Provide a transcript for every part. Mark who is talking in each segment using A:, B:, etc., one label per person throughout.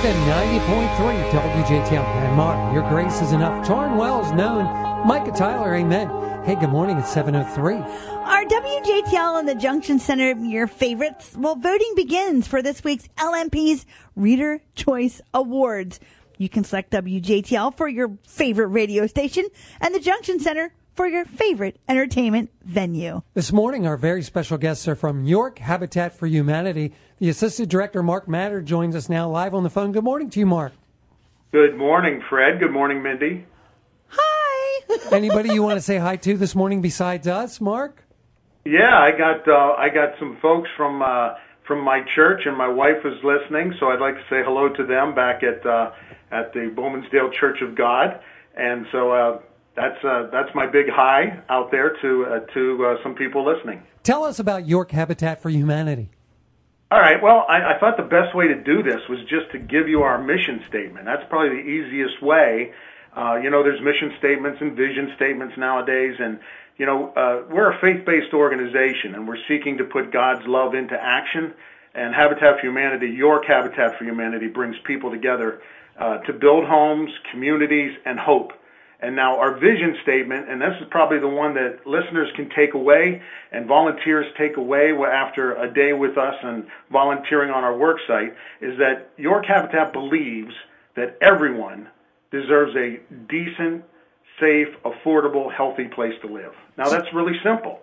A: FM 90.3 WJTL. And Mark, your grace is enough. Torrin Wells known. Micah Tyler, amen. Hey, good morning. It's 7:03.
B: Our WJTL and the Junction Center, your favorites. Well, voting begins for this week's LMP's Reader Choice Awards. You can select WJTL for your favorite radio station and the Junction Center for your favorite entertainment venue.
A: This morning, our very special guests are from York Habitat for Humanity. The Assistant Director, Mark Matter, joins us now live on the phone. Good morning to you, Mark.
C: Good morning, Fred. Good morning, Mindy.
B: Hi.
A: Anybody you want to say hi to this morning besides us, Mark?
C: Yeah, I got some folks from my church, and my wife is listening, so I'd like to say hello to them back at the Bowmansdale Church of God, and so that's my big hi out there to some people listening.
A: Tell us about York Habitat for Humanity.
C: All right. Well, I thought the best way to do this was just to give you our mission statement. That's probably the easiest way. There's mission statements and vision statements nowadays, and we're a faith-based organization, and we're seeking to put God's love into action. And Habitat for Humanity, York Habitat for Humanity, brings people together to build homes, communities, and hope. And now our vision statement, and this is probably the one that listeners can take away and volunteers take away after a day with us and volunteering on our work site, is that York Habitat believes that everyone deserves a decent, safe, affordable, healthy place to live. Now that's really simple.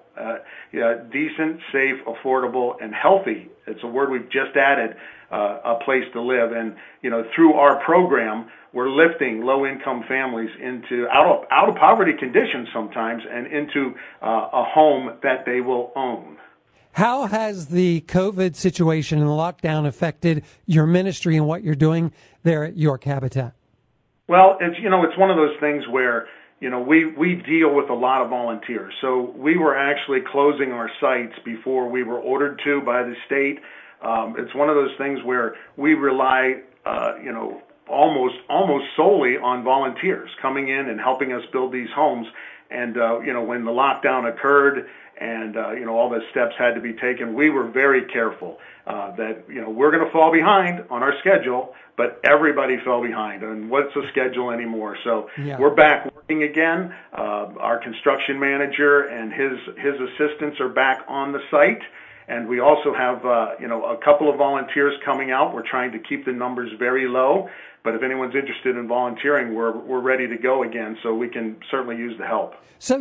C: Decent, safe, affordable, and healthy. It's a word we've just added, a place to live. And, through our program, we're lifting low-income families into out of poverty conditions sometimes and into a home that they will own.
A: How has the COVID situation and the lockdown affected your ministry and what you're doing there at York Habitat?
C: Well, it's one of those things where we deal with a lot of volunteers. So we were actually closing our sites before we were ordered to by the state. It's one of those things where we rely, almost solely on volunteers coming in and helping us build these homes. And, when the lockdown occurred and, all the steps had to be taken, we were very careful that, we're going to fall behind on our schedule, but everybody fell behind. And what's a schedule anymore? So We're back working again. Our construction manager and his assistants are back on the site. And we also have, a couple of volunteers coming out. We're trying to keep the numbers very low. But if anyone's interested in volunteering, we're ready to go again, so we can certainly use the help.
A: So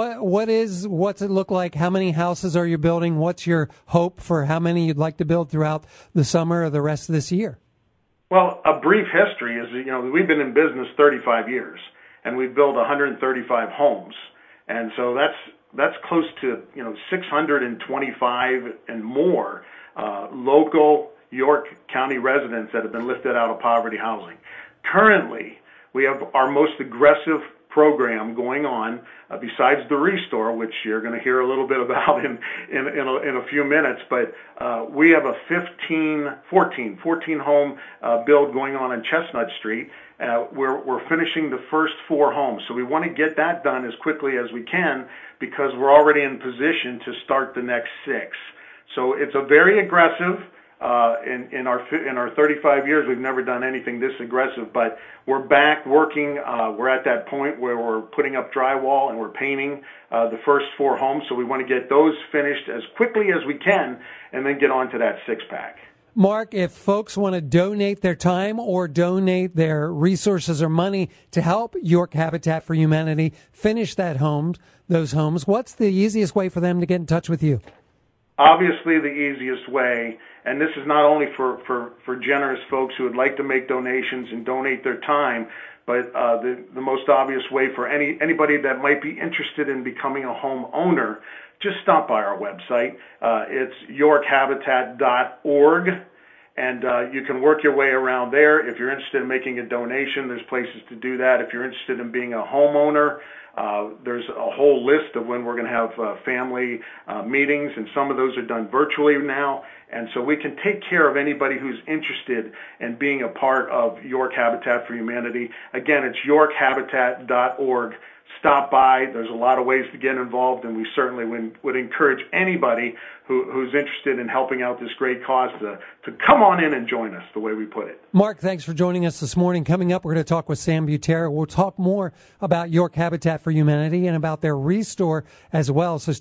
A: what's it look like? How many houses are you building? What's your hope for how many you'd like to build throughout the summer or the rest of this year?
C: Well, a brief history is, we've been in business 35 years, and we've built 135 homes. And so that's close to, 625 and more local York County residents that have been lifted out of poverty housing. Currently, we have our most aggressive program going on, besides the Restore, which you're going to hear a little bit about in a few minutes. But we have a 14 home build going on Chestnut Street. We're finishing the first 4 homes, so we want to get that done as quickly as we can because we're already in position to start the next 6. So it's a very aggressive. In our 35 years, we've never done anything this aggressive, but we're back working. We're at that point where we're putting up drywall and we're painting the first 4 homes, so we want to get those finished as quickly as we can and then get on to that 6-pack.
A: Mark, if folks want to donate their time or donate their resources or money to help York Habitat for Humanity finish those homes, what's the easiest way for them to get in touch with you?
C: Obviously, the easiest way, and this is not only for generous folks who would like to make donations and donate their time, but the most obvious way for anybody that might be interested in becoming a home owner, just stop by our website. It's yorkhabitat.org, and you can work your way around there. If you're interested in making a donation, there's places to do that. If you're interested in being a homeowner, there's a whole list of when we're going to have family meetings, and some of those are done virtually now. And so we can take care of anybody who's interested in being a part of York Habitat for Humanity. Again, it's yorkhabitat.org. stop by. There's a lot of ways to get involved, and we certainly would encourage anybody who's interested in helping out this great cause to come on in and join us, the way we put it.
A: Mark, thanks for joining us this morning. Coming up, we're going to talk with Sam Butera. We'll talk more about York Habitat for Humanity and about their Restore as well. So